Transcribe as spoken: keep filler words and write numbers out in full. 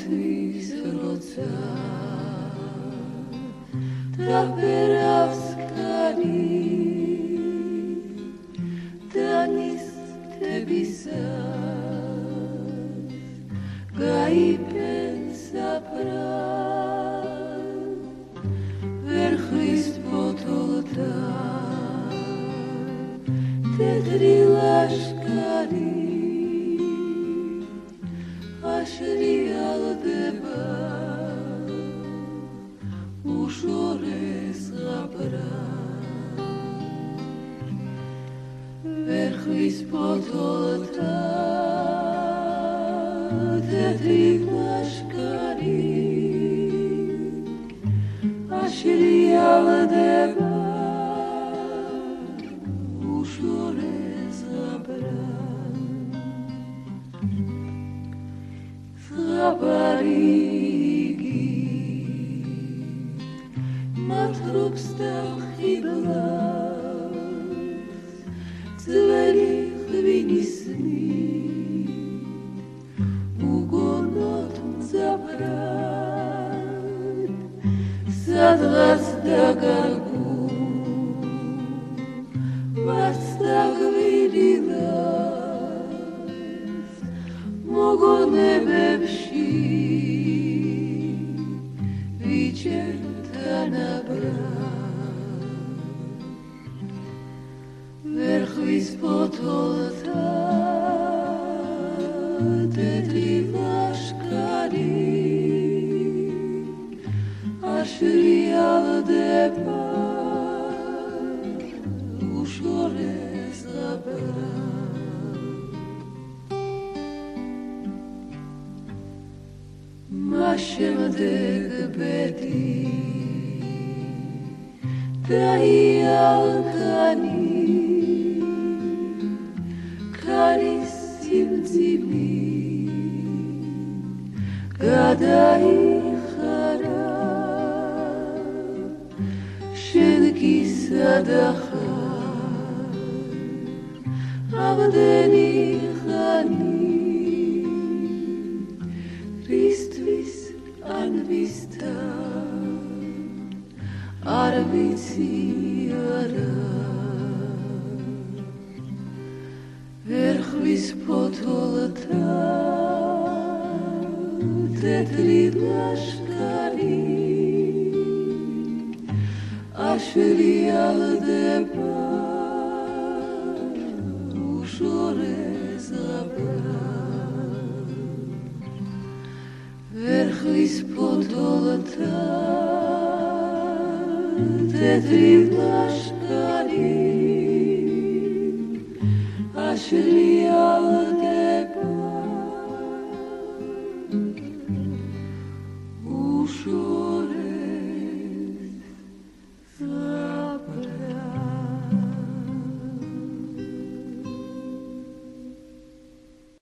თვის როცა დაბერავს კარი დანის თებისას გაიფენ საფრად ვერხვის ფოთოლთან თეთრი ლაშქარი აშრიალდება უშორეს ღაბრად ვერხვის ფოთოლთან თეთრი ლაშქარი აშრიალდება უშორეს ღაბრად ზღაპარიგი მათრობს და ხიბლავს ძველი ღვინისმით უგონოთ მძაფრად სადღაც დაგარგულ ვარც დაგვირილავს მოგონებებში ვიჭერთან აბრად ვერხვის ფოთოლთან თეთრი ლაშქარი აშრიალდება უშორეს ღაბრად მას შემდეგ ბედი დაიალქანი ქარის სიმძიმით გადაიხარა შენ კი სადახარ ამდენი ხანი რისთვის ან ვისთან არ ვიცი არა ვერხვის ფოთოლთან თეთრი ლაშქარი აშრიალდება უშორეს ღაბრად ვერხვის ფოთოლთან თეთრი ლაშქარი აშრიალდება